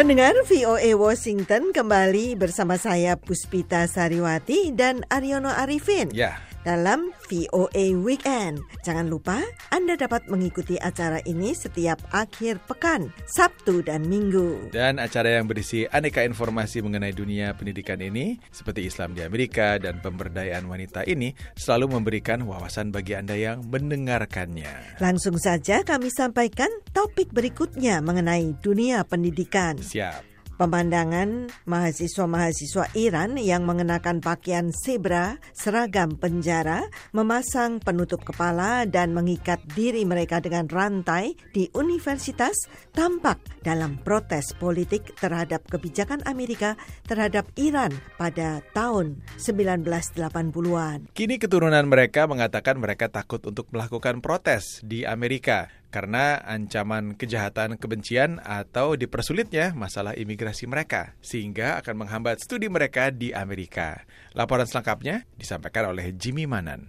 Pendengar VOA Washington kembali bersama saya Puspita Sariwati dan Aryono Arifin. Ya. Dalam VOA Weekend. Jangan lupa Anda dapat mengikuti acara ini setiap akhir pekan, Sabtu dan Minggu. Dan acara yang berisi aneka informasi mengenai dunia pendidikan ini, seperti Islam di Amerika dan pemberdayaan wanita ini, selalu memberikan wawasan bagi Anda yang mendengarkannya. Langsung saja kami sampaikan topik berikutnya mengenai dunia pendidikan. Siap. Pemandangan mahasiswa-mahasiswa Iran yang mengenakan pakaian zebra, seragam penjara, memasang penutup kepala dan mengikat diri mereka dengan rantai di universitas tampak dalam protes politik terhadap kebijakan Amerika terhadap Iran pada tahun 1980-an. Kini keturunan mereka mengatakan mereka takut untuk melakukan protes di Amerika karena ancaman kejahatan kebencian atau dipersulitnya masalah imigrasi mereka, sehingga akan menghambat studi mereka di Amerika. Laporan selengkapnya disampaikan oleh Jimmy Manan.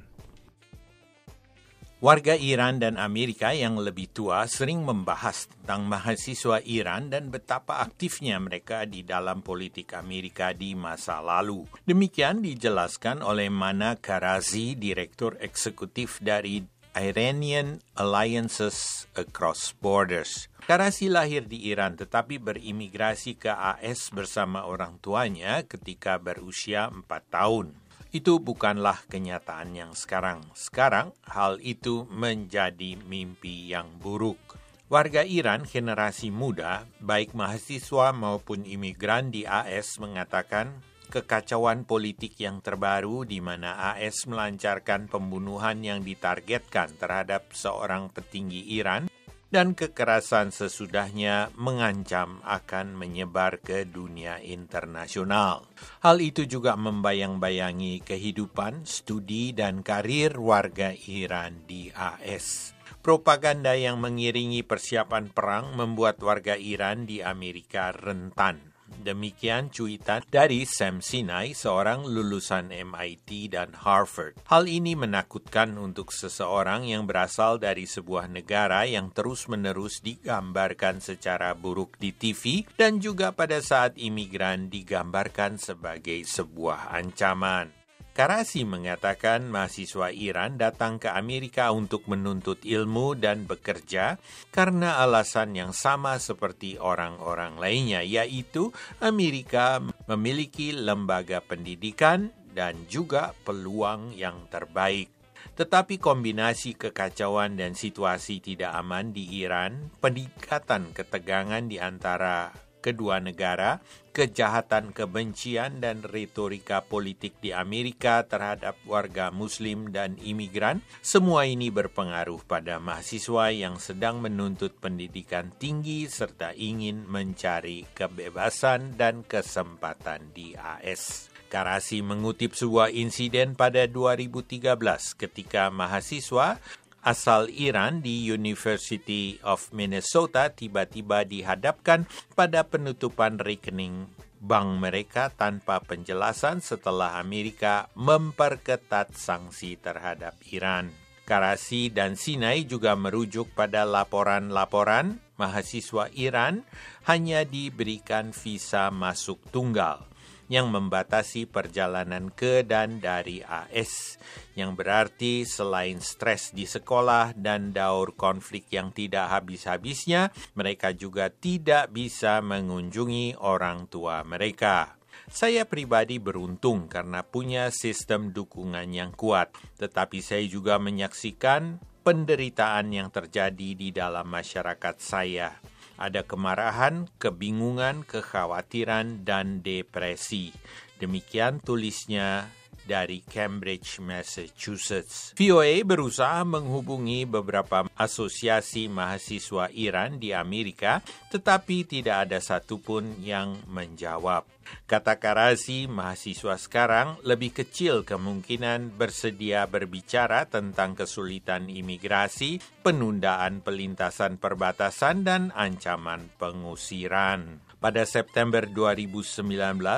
Warga Iran dan Amerika yang lebih tua sering membahas tentang mahasiswa Iran dan betapa aktifnya mereka di dalam politik Amerika di masa lalu. Demikian dijelaskan oleh Mana Karazi, Direktur Eksekutif dari Iranian Alliances Across Borders. Karazi lahir di Iran tetapi berimigrasi ke AS bersama orang tuanya ketika berusia 4 tahun. Itu bukanlah kenyataan yang sekarang. Sekarang hal itu menjadi mimpi yang buruk. Warga Iran generasi muda, baik mahasiswa maupun imigran di AS mengatakan kekacauan politik yang terbaru di mana AS melancarkan pembunuhan yang ditargetkan terhadap seorang petinggi Iran dan kekerasan sesudahnya mengancam akan menyebar ke dunia internasional. Hal itu juga membayang-bayangi kehidupan, studi, dan karir warga Iran di AS. Propaganda yang mengiringi persiapan perang membuat warga Iran di Amerika rentan. Demikian cuitan dari Sam Sinai, seorang lulusan MIT dan Harvard. Hal ini menakutkan untuk seseorang yang berasal dari sebuah negara yang terus-menerus digambarkan secara buruk di TV dan juga pada saat imigran digambarkan sebagai sebuah ancaman. Karazi mengatakan mahasiswa Iran datang ke Amerika untuk menuntut ilmu dan bekerja karena alasan yang sama seperti orang-orang lainnya, yaitu Amerika memiliki lembaga pendidikan dan juga peluang yang terbaik. Tetapi kombinasi kekacauan dan situasi tidak aman di Iran, peningkatan ketegangan di antara kedua negara, kejahatan kebencian dan retorika politik di Amerika terhadap warga Muslim dan imigran, semua ini berpengaruh pada mahasiswa yang sedang menuntut pendidikan tinggi serta ingin mencari kebebasan dan kesempatan di AS. Karazi mengutip sebuah insiden pada 2013 ketika mahasiswa asal Iran di University of Minnesota tiba-tiba dihadapkan pada penutupan rekening bank mereka tanpa penjelasan setelah Amerika memperketat sanksi terhadap Iran. Karazi dan Sinai juga merujuk pada laporan-laporan mahasiswa Iran hanya diberikan visa masuk tunggal yang membatasi perjalanan ke dan dari AS, yang berarti selain stres di sekolah dan daur konflik yang tidak habis-habisnya, mereka juga tidak bisa mengunjungi orang tua mereka. Saya pribadi beruntung karena punya sistem dukungan yang kuat, tetapi saya juga menyaksikan penderitaan yang terjadi di dalam masyarakat saya. Ada kemarahan, kebingungan, kekhawatiran, dan depresi. Demikian tulisnya dari Cambridge, Massachusetts. VOA berusaha menghubungi beberapa asosiasi mahasiswa Iran di Amerika, tetapi tidak ada satupun yang menjawab. Kata Karazi, mahasiswa sekarang lebih kecil kemungkinan bersedia berbicara tentang kesulitan imigrasi, penundaan pelintasan perbatasan, dan ancaman pengusiran. Pada September 2019,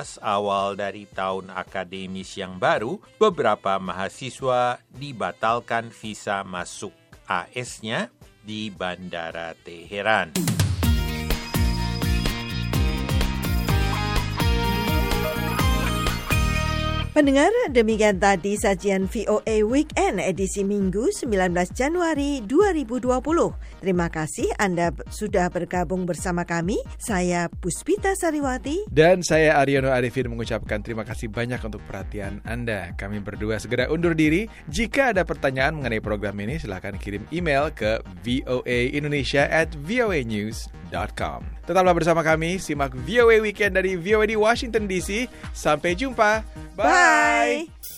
awal dari tahun akademis yang baru, beberapa mahasiswa dibatalkan visa masuk AS-nya di Bandara Teheran. Pendengar, demikian tadi sajian VOA Weekend edisi Minggu 19 Januari 2020. Terima kasih Anda sudah bergabung bersama kami. Saya Puspita Sariwati. Dan saya Aryono Arifin mengucapkan terima kasih banyak untuk perhatian Anda. Kami berdua segera undur diri. Jika ada pertanyaan mengenai program ini, silakan kirim email ke voaindonesia@voanews.com. Tetaplah bersama kami, simak VOA Weekend dari VOA di Washington DC. Sampai jumpa. Bye!